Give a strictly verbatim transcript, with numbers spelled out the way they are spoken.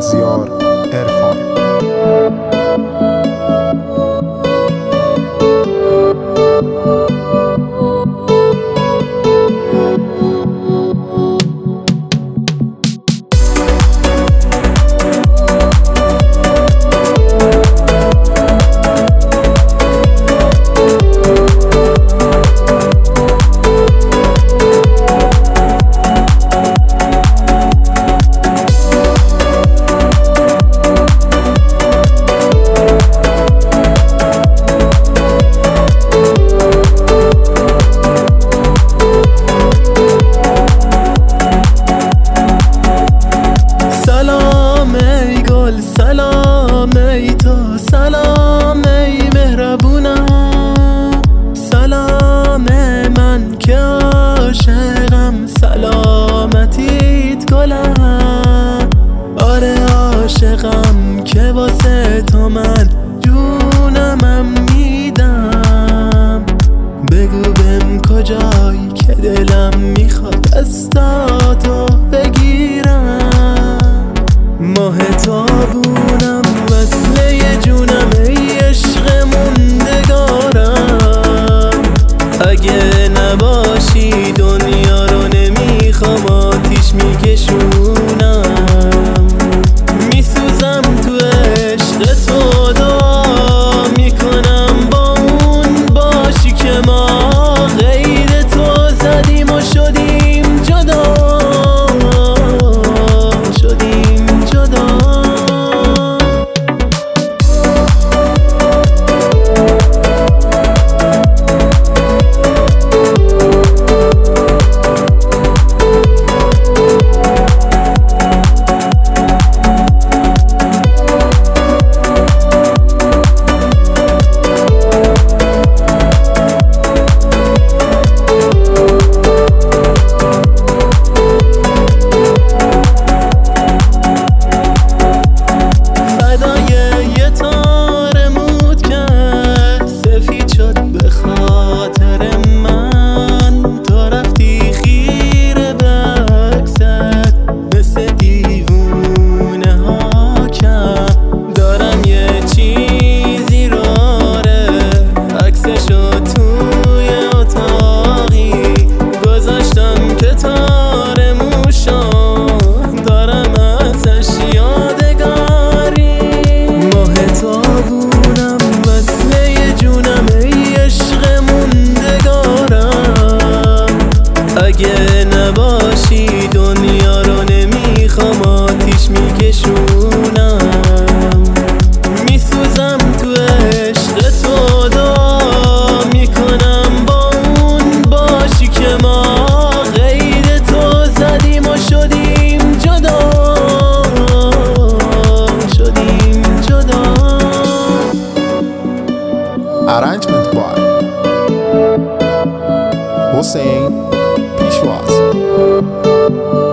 مهزیار عرفان. سلام ای تو، سلام ای مهربونم، سلام من که عاشقم، سلامتیت گلم. آره عاشقم که واسه تو من جونمم میدم. بگو بهم کجایی که دلم میخواد دستاتو بگیرم. ماه تابونم وصله جونم ای عشق موندگارم. اگه نباشی دنیا رو نمیخوام آتیش میکشونم. میسوزم تو عشق تو، دعا میکنم با اون باشی که ما غیر تو زدیم و شدیم جدا. اگه نباشی دنیا رو نمیخوام آتیش میکشونم. میسوزم تو عشق تو، دعا میکنم با اون باشی که ما غیر تو زدیم و شدیم جدا. شدیم جدا. Arrangement by Hussein Pishwas.